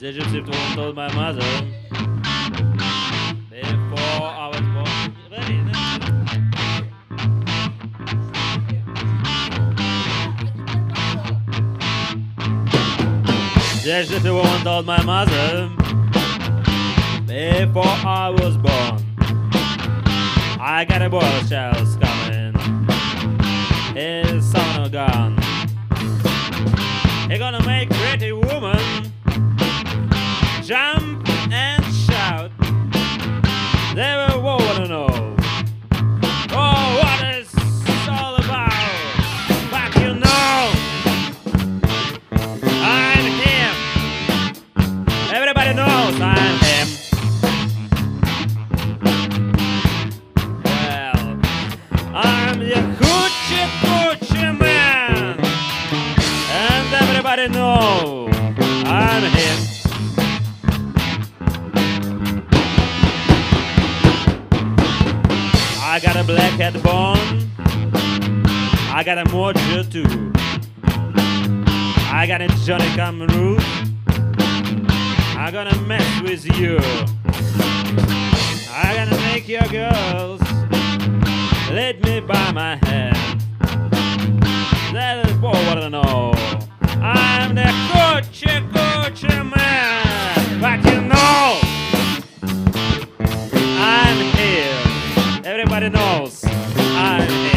The gypsy woman told my mother before I was born. Ready? The gypsy woman told my mother before I was born. I got a boy shells coming. His son a gun. He gonna make pretty woman jump and shout. They will wanna know, oh, what it's all about. But you know, I'm him. Everybody knows I'm him. Well, I'm the Hoochie Coochie Man, and everybody knows I'm him. I got a black head bone. I got a mojo too. I got a Johnny Cameroon. I'm gonna mess with you. I'm gonna make your girls lead me by my hand. That is what I wanna know. I'm the Coochie Coochie Man, but you know I'm here. Everybody knows I'm here.